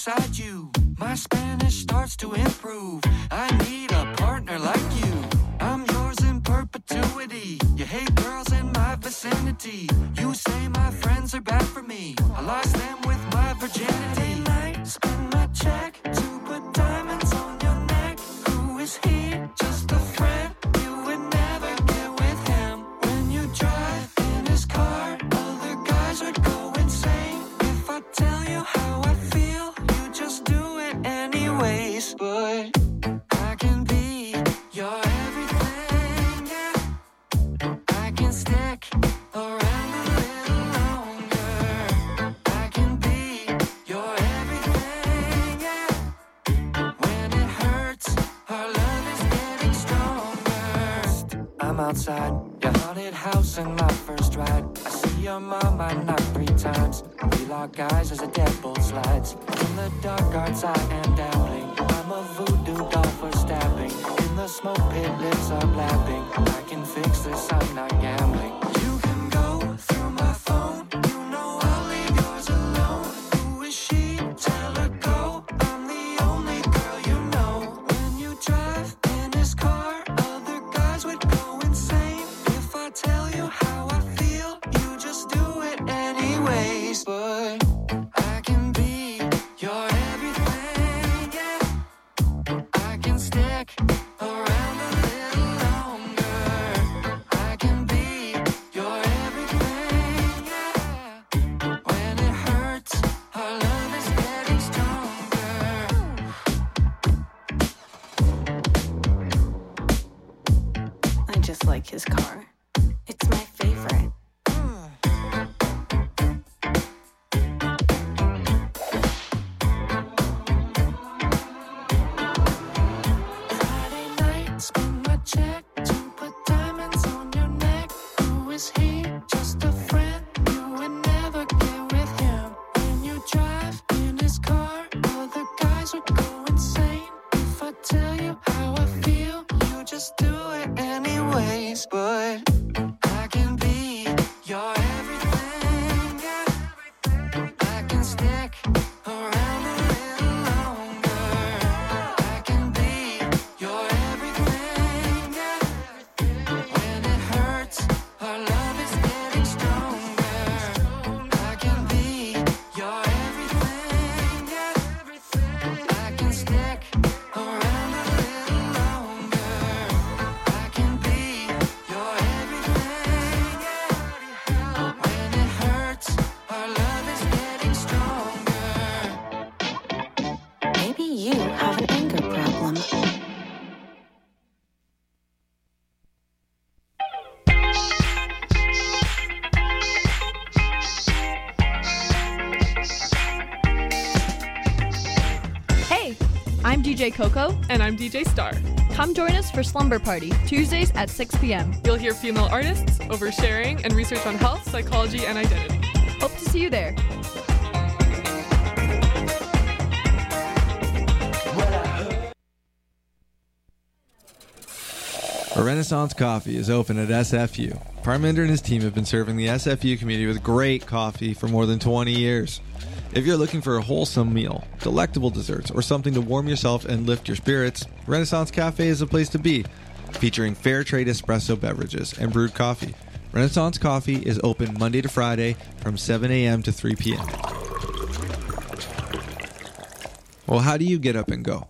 beside you. My Spanish starts to improve. I need a partner like you. I'm yours in perpetuity. You hate girls in my vicinity. You say my friends are bad for me. I lost them with my virginity. Every night, spend my check to put diamonds on your neck. Who is he? Just a friend. You would never get with him. When you drive in his car, other guys would go insane. If I tell you how I feel, you just do it anyways. But I can be your everything, yeah. I can stick around a little longer. I can be your everything, yeah. When it hurts, our love is getting stronger. I'm outside your haunted house in my first ride. I see your mom, I knock 3 times. We lock eyes as the deadbolt slides. In the dark arts I am dabbling. I'm a voodoo doll for stabbing. In the smoke pit lips are blabbing. I can fix this, I'm not gambling. You can go through my phone. You know I'll leave yours alone. Who is she? Tell her go. I'm the only girl you know. When you drive in his car, other guys would go insane. If I tell you how I feel, you just do it anyways. But I can be your everything, yeah. I can stick around a little longer. I can be your everything, yeah. When it hurts, our love is getting stronger. I just like his car. It's my favorite. Friday night, spend my check to put diamonds on your neck. Who is he? Just a friend. You would never get with him. When you drive in his car, other guys would go insane. If I tell you how I feel, you just do it anyways. But I can be your everything, yeah. I can stick around a little longer. I can be your everything, yeah. When it hurts, our love is getting stronger. I can be your everything, yeah. I can stick around a little longer. I can be your everything, yeah. When it hurts, our love is getting stronger. Maybe you have an anger problem. Hey, I'm DJ Coco. And I'm DJ Star. Come join us for Slumber Party, Tuesdays at 6 p.m. You'll hear female artists, oversharing, and research on health, psychology, and identity. Hope to see you there. A Renaissance Coffee is open at SFU. Parminder and his team have been serving the SFU community with great coffee for more than 20 years. If you're looking for a wholesome meal, delectable desserts, or something to warm yourself and lift your spirits, Renaissance Cafe is the place to be. Featuring fair trade espresso beverages and brewed coffee, Renaissance Coffee is open Monday to Friday from 7 a.m. to 3 p.m. Well, how do you get up and go?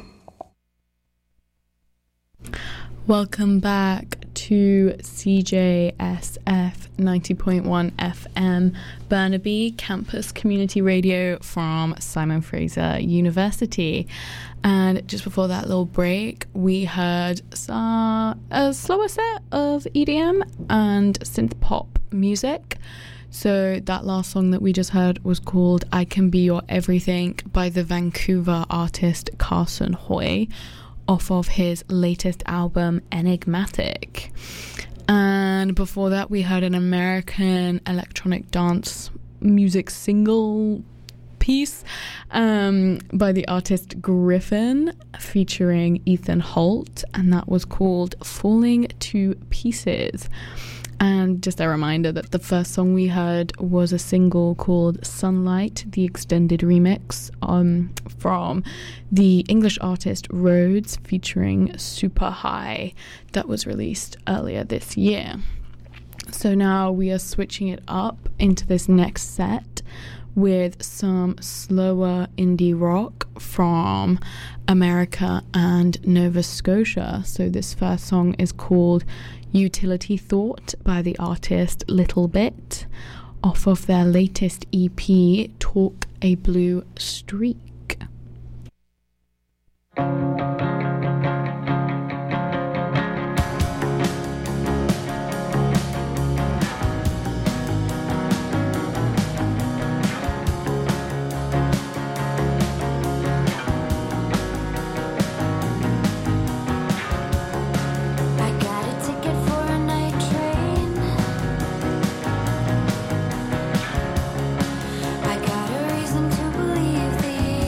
Welcome back to CJSF 90.1 FM Burnaby Campus Community Radio from Simon Fraser University. And just before that little break, we heard a slower set of EDM and synth pop music. So that last song that we just heard was called I Can Be Your Everything by the Vancouver artist Carson Hoy, off of his latest album Enigmatic. And before that we heard an American electronic dance music single piece by the artist Griffin featuring Ethan Holt, and that was called Falling to Pieces. And just a reminder that the first song we heard was a single called Sunlight, the extended remix from the English artist Rhodes featuring Super High that was released earlier this year. So now we are switching it up into this next set with some slower indie rock from America and Nova Scotia. So this first song is called Utility Thought by the artist Little Bit, off of their latest EP, Talk a Blue Streak. I got a reason to believe these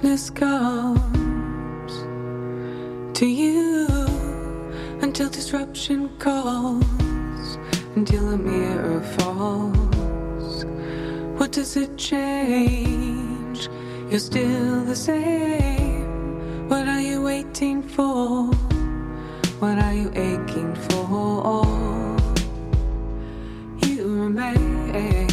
darkness comes to you, until disruption calls, until a mirror falls. What does it change? You're still the same. What are you waiting for? What are you aching for? You remain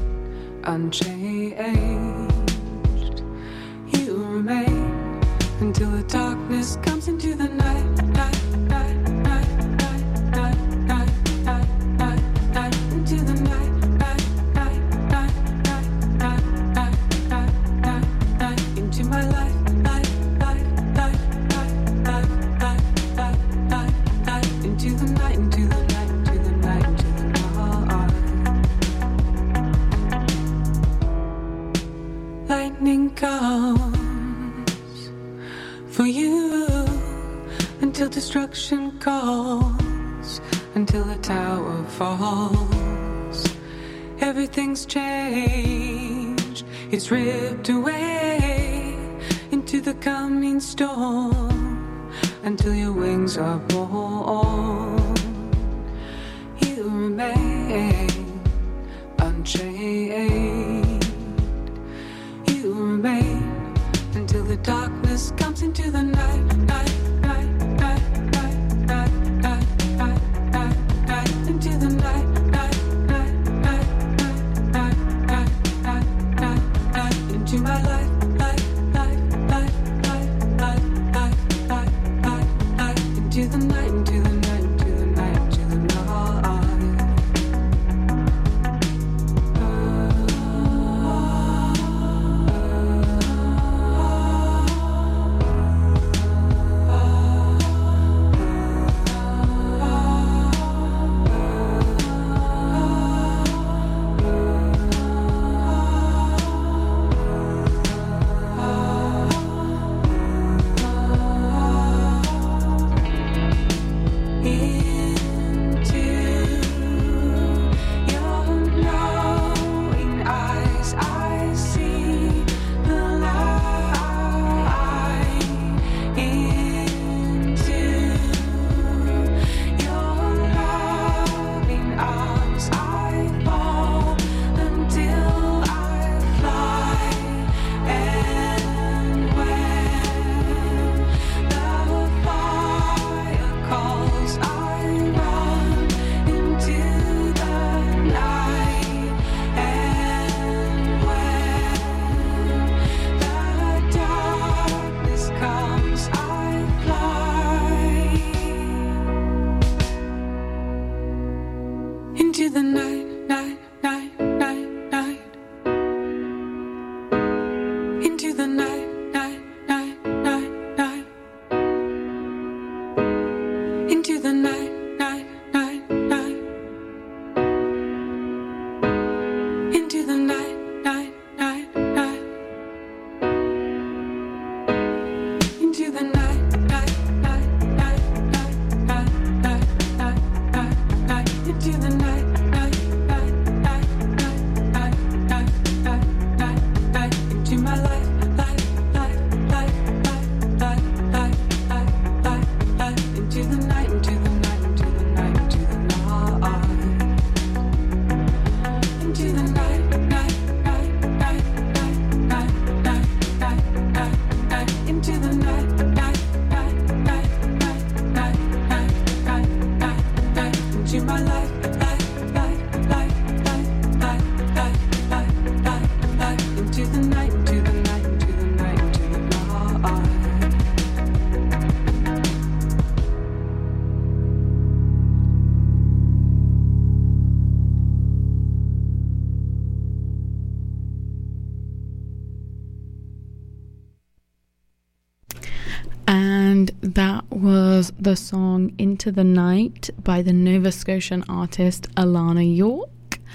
unchanged. You remain until the darkness comes into the night. Into the night. Into my life. Into the night, into the night, into the night, into the night. Lightning comes for you, until destruction calls, until the tower falls. Everything's changed, it's ripped away into the coming storm, until your wings are born. You remain unchanged. You remain until the darkness comes into the night. Into the night. Into my life. Into the night, into the night, into the night, into the night. And that was the song Into the Night by the Nova Scotian artist Alana York,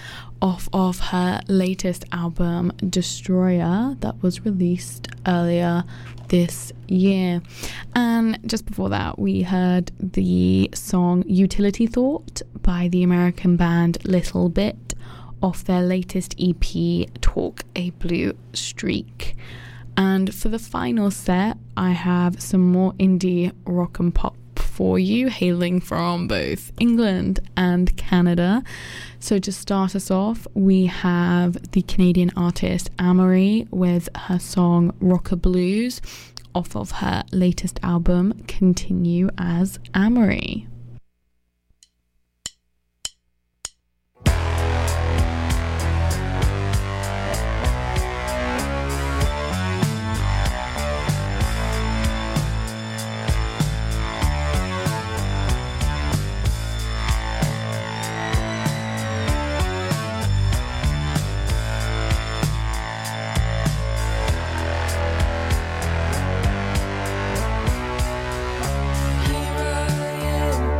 off of her latest album Destroyer that was released earlier this year. And just before that we heard the song Utility Thought by the American band Little Bit off their latest EP Talk a Blue Streak. And for the final set, I have some more indie rock and pop for you, hailing from both England and Canada. So to start us off, we have the Canadian artist Amory with her song Rocker Blues off of her latest album, Continue as Amory. Here I am.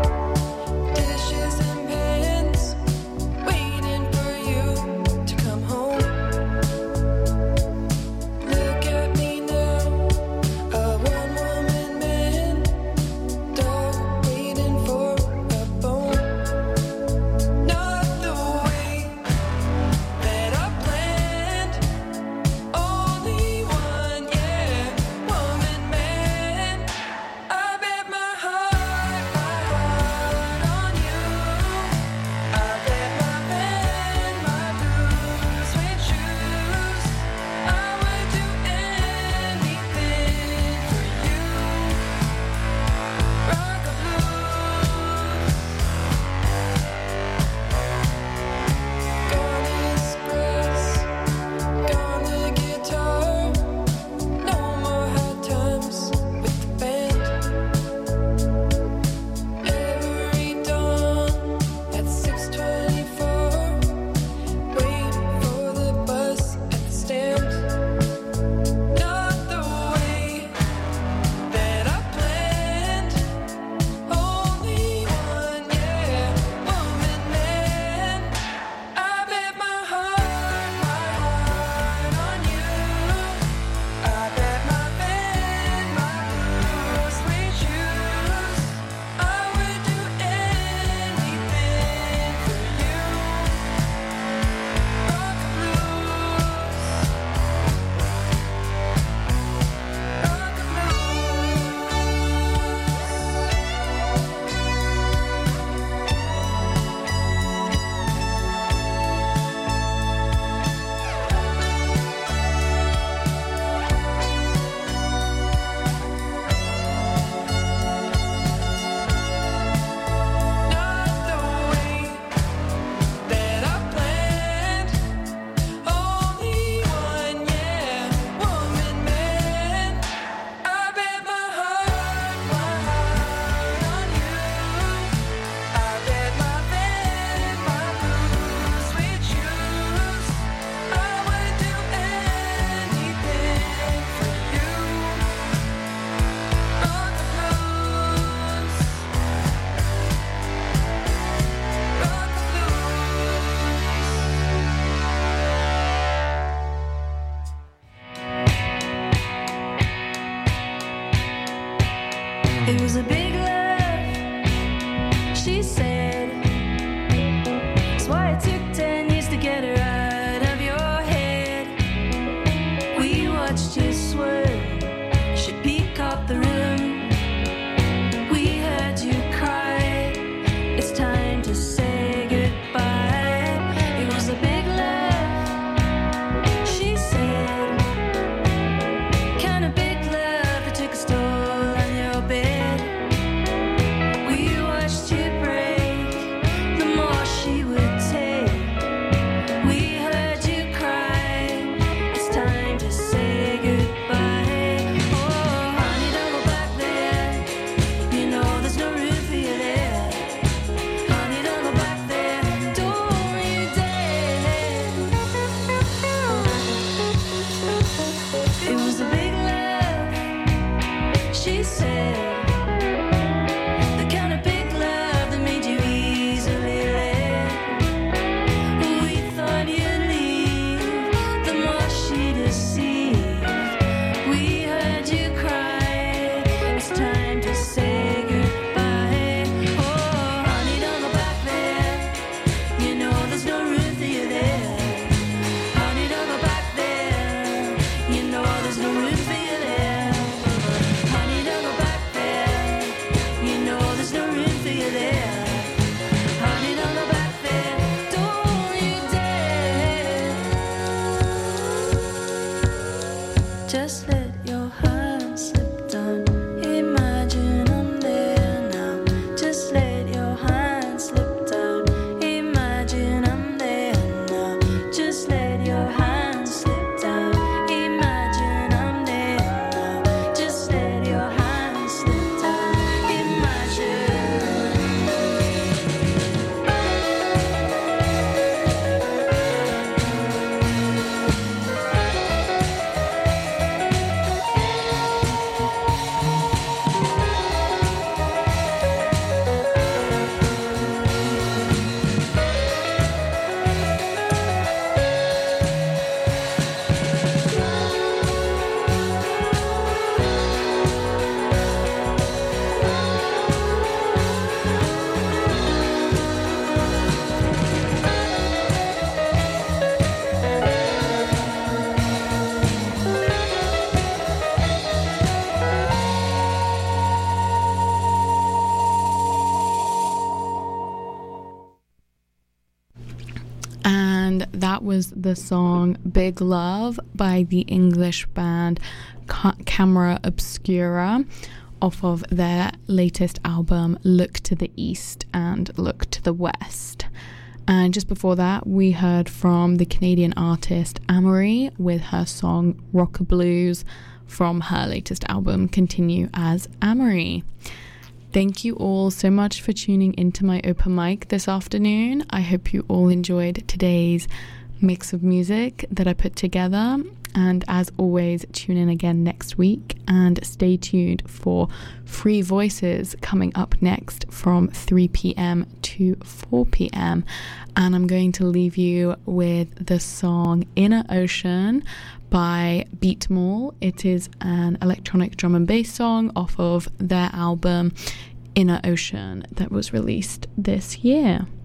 and that was the song Big Love by the English band Camera Obscura off of their latest album Look to the East and Look to the West. And just before that, we heard from the Canadian artist Amory with her song Rocker Blues from her latest album Continue as Amory. Thank you all so much for tuning into my open mic this afternoon. I hope you all enjoyed today's mix of music that I put together. And as always, tune in again next week and stay tuned for Free Voices coming up next from 3 p.m. to 4 p.m. And I'm going to leave you with the song Inner Ocean by Beatmall. It is an electronic drum and bass song off of their album Inner Ocean that was released this year.